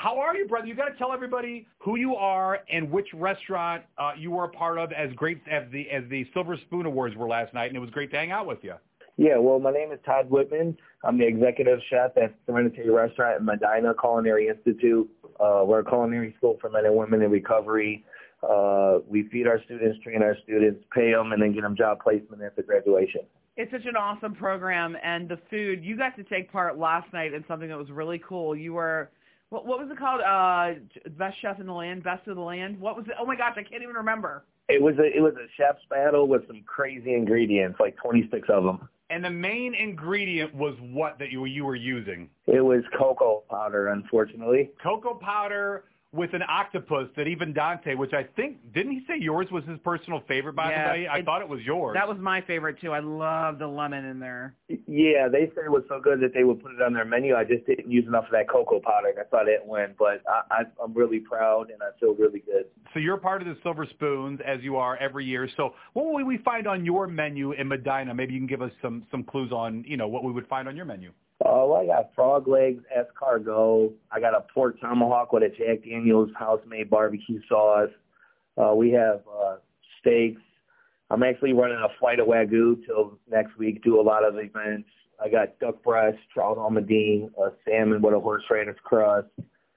How are you, brother? You got to tell everybody who you are and which restaurant you were a part of as great as the Silver Spoon Awards were last night, and it was great to hang out with you. Yeah, well, my name is Todd Whitman. I'm the executive chef at Serenity Restaurant in Medina Culinary Institute. We're a culinary school for men and women in recovery. We feed our students, train our students, pay them, and then get them job placement after graduation. It's such an awesome program, and the food, you got to take part last night in something that was really cool. You were, what was it called? Best Chef in the Land, Best of the Land? What was it? Oh my gosh, I can't even remember. It was a chef's battle with some crazy ingredients, like 26 of them. And the main ingredient was what that you were using? It was cocoa powder, unfortunately. Cocoa powder with an octopus that even Dante, which I think, didn't he say yours was his personal favorite, by the way? I thought it was yours. That was my favorite, too. I love the lemon in there. Yeah, they said it was so good that they would put it on their menu. I just didn't use enough of that cocoa powder. That's why I didn't win. But I'm really proud, and I feel really good. So you're part of the Silver Spoons, as you are every year. So what will we find on your menu in Medina? Maybe you can give us some clues on, what we would find on your menu. Well, I got frog legs, escargot. I got a pork tomahawk with a Jack Daniel's house-made barbecue sauce. We have steaks. I'm actually running a flight of Wagyu till next week, do a lot of events. I got duck breast, trout almondine, salmon with a horseradish crust,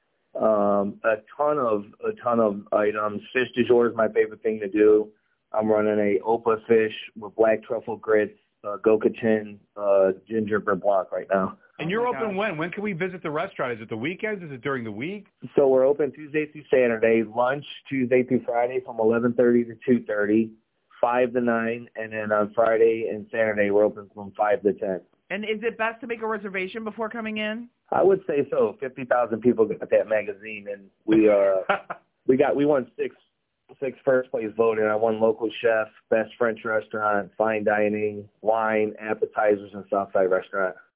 a ton of items. Fish du jour is my favorite thing to do. I'm running a Opa fish with black truffle grits, Gokachin, gingerbread block right now. And you're open when? When can we visit the restaurant? Is it the weekends? Is it during the week? So we're open Tuesday through Saturday, lunch Tuesday through Friday from 11:30 to 2:30, 5 to 9, and then on Friday and Saturday we're open from 5 to 10. And is it best to make a reservation before coming in? I would say so. 50,000 people got that magazine, and we won six first place voting. I won local chef, best French restaurant, fine dining, wine, appetizers, and Southside restaurant.